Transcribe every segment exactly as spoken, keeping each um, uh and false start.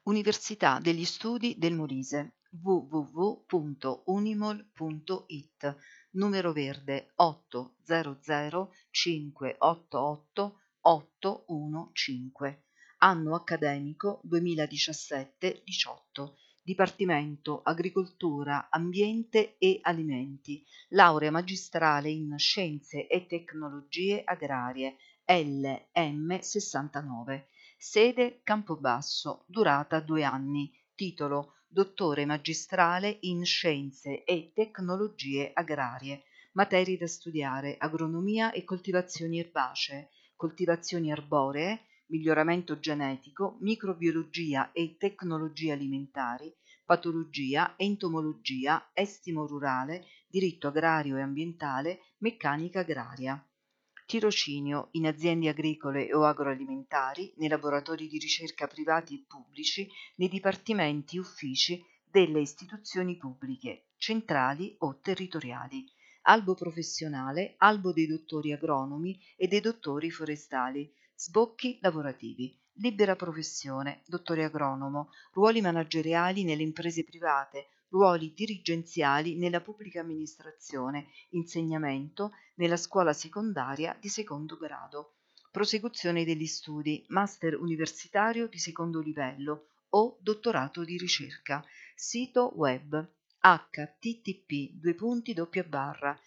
Università degli Studi del Molise w w w punto unimol punto i t, numero verde otto zero zero cinque otto otto otto uno cinque, anno accademico duemiladiciassette diciotto, Dipartimento Agricoltura, Ambiente e Alimenti, laurea magistrale in Scienze e Tecnologie Agrarie L M sessantanove. Sede Campobasso, durata due anni, titolo dottore magistrale in Scienze e Tecnologie Agrarie, materie da studiare agronomia e coltivazioni erbacee, coltivazioni arboree, miglioramento genetico, microbiologia e tecnologie alimentari, patologia, entomologia, estimo rurale, diritto agrario e ambientale, meccanica agraria. Tirocinio in aziende agricole o agroalimentari, nei laboratori di ricerca privati e pubblici, nei dipartimenti e uffici delle istituzioni pubbliche, centrali o territoriali. Albo professionale, albo dei dottori agronomi e dei dottori forestali, sbocchi lavorativi. Libera professione, dottore agronomo, ruoli manageriali nelle imprese private, ruoli dirigenziali nella pubblica amministrazione, insegnamento nella scuola secondaria di secondo grado. Prosecuzione degli studi, master universitario di secondo livello o dottorato di ricerca. Sito web http due punti doppia barra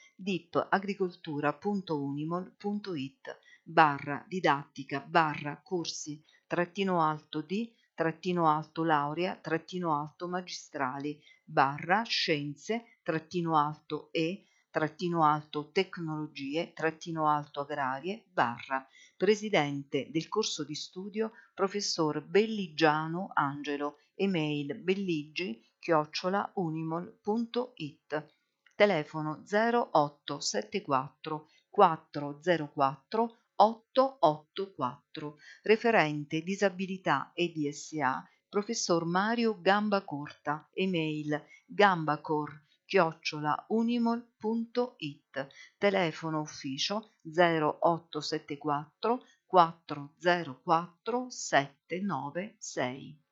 dipagricoltura.unimol.it barra didattica barra corsi trattino alto di trattino alto laurea trattino alto magistrali barra scienze trattino alto e trattino alto tecnologie trattino alto agrarie barra presidente del corso di studio professor Belligiano Angelo, email belligi chiocciola unimol punto it, telefono zero otto sette quattro quattro zero quattro otto otto quattro, referente disabilità e D S A professor Mario Gambacorta, email gambacor chiocciola unimol punto it, telefono ufficio zero otto sette quattro quattro zero quattro sette nove sei.